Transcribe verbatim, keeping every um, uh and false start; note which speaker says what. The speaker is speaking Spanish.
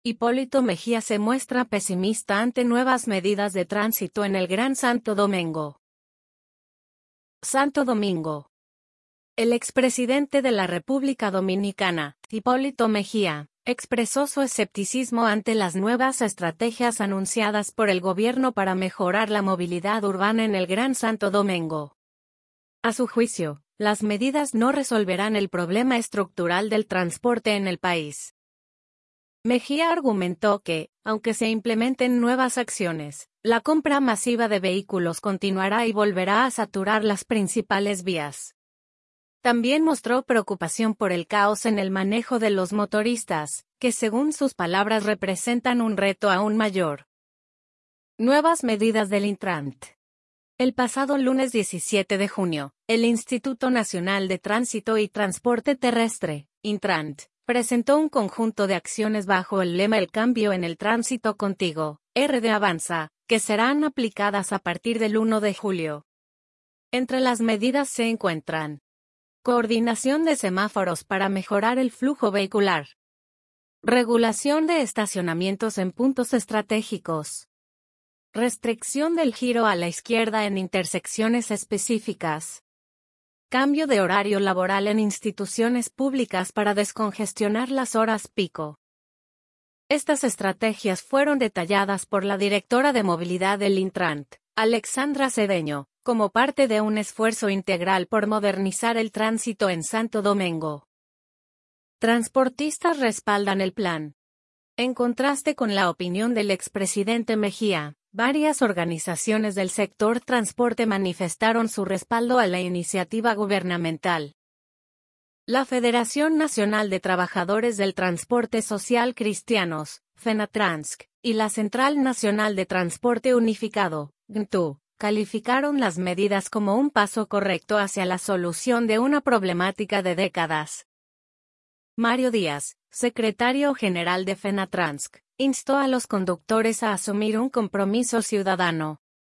Speaker 1: Hipólito Mejía se muestra pesimista ante nuevas medidas de tránsito en el Gran Santo Domingo. Santo Domingo. El expresidente de la República Dominicana, Hipólito Mejía, expresó su escepticismo ante las nuevas estrategias anunciadas por el gobierno para mejorar la movilidad urbana en el Gran Santo Domingo. A su juicio, las medidas no resolverán el problema estructural del transporte en el país. Mejía argumentó que, aunque se implementen nuevas acciones, la compra masiva de vehículos continuará y volverá a saturar las principales vías. También mostró preocupación por el caos en el manejo de los motoristas, que según sus palabras representan un reto aún mayor. Nuevas medidas del Intrant. El pasado lunes diecisiete de junio, el Instituto Nacional de Tránsito y Transporte Terrestre, Intrant, presentó un conjunto de acciones bajo el lema El cambio en el tránsito contigo, R D Avanza, que serán aplicadas a partir del uno de julio. Entre las medidas se encuentran: coordinación de semáforos para mejorar el flujo vehicular, regulación de estacionamientos en puntos estratégicos, restricción del giro a la izquierda en intersecciones específicas, cambio de horario laboral en instituciones públicas para descongestionar las horas pico. Estas estrategias fueron detalladas por la directora de movilidad del Intrant, Alexandra Cedeño, como parte de un esfuerzo integral por modernizar el tránsito en Santo Domingo. Transportistas respaldan el plan. En contraste con la opinión del expresidente Mejía, varias organizaciones del sector transporte manifestaron su respaldo a la iniciativa gubernamental. La Federación Nacional de Trabajadores del Transporte Social Cristianos, FENATRANSC, y la Central Nacional de Transporte Unificado, G N T U, calificaron las medidas como un paso correcto hacia la solución de una problemática de décadas. Mario Díaz, secretario general de FENATRANSC, instó a los conductores a asumir un compromiso ciudadano.